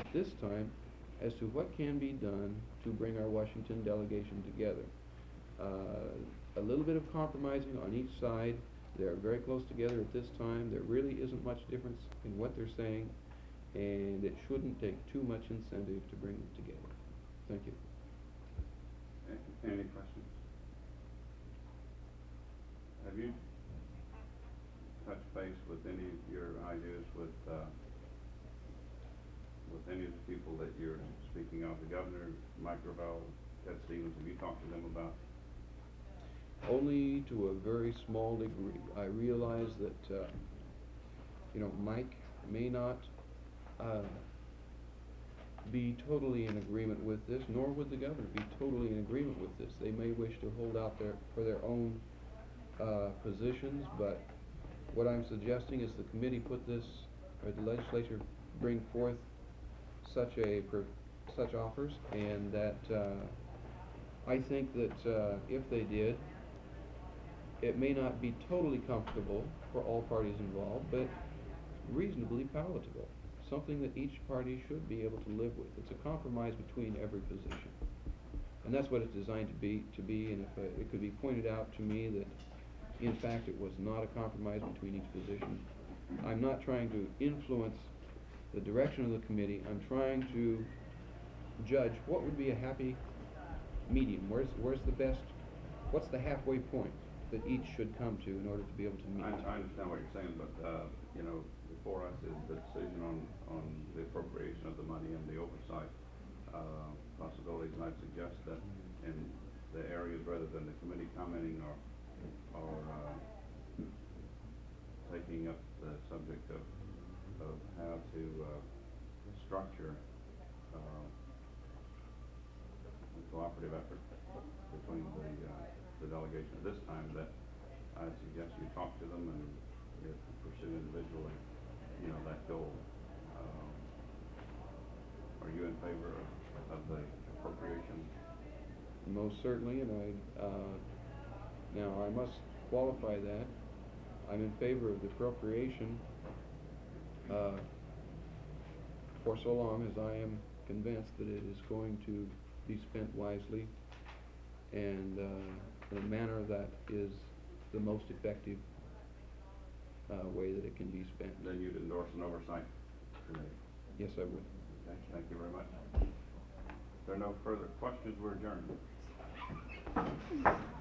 this time as to what can be done to bring our Washington delegation together. A little bit of compromising on each side. They're very close together at this time. There really isn't much difference in what they're saying, and it shouldn't take too much incentive to bring them together. Thank you. Any questions? Have you touched base with any of your ideas with any of the people that you're speaking of, the governor, Mike Gravel, Ted Stevens? Have you talked to them about? Only to a very small degree. I realize that, Mike may not be totally in agreement with this, nor would the governor be totally in agreement with this. They may wish to hold out for their own positions, but what I'm suggesting is the committee put this, or the legislature bring forth such offers, and that I think that if they did, it may not be totally comfortable for all parties involved, but reasonably palatable. Something that each party should be able to live with. It's a compromise between every position. And that's what it's designed to be, and if it could be pointed out to me that, in fact, it was not a compromise between each position, I'm not trying to influence the direction of the committee. I'm trying to judge what would be a happy medium. Where's the best, what's the halfway point that each should come to in order to be able to meet? I understand what you're saying, but before us is the decision on the appropriation of the money and the oversight possibilities, and I'd suggest that in the areas, rather than the committee commenting or taking up the subject of how to structure the cooperative effort between the delegation at this time, that I suggest you talk to them and pursue individually, that goal. Are you in favor of the appropriation? Most certainly, and now I must qualify that. I'm in favor of the appropriation for so long as I am convinced that it is going to be spent wisely and in a manner that is the most effective way that it can be spent. Then you'd endorse an oversight committee? Yes, I would. Okay, thank you very much. If there are no further questions, we're adjourned.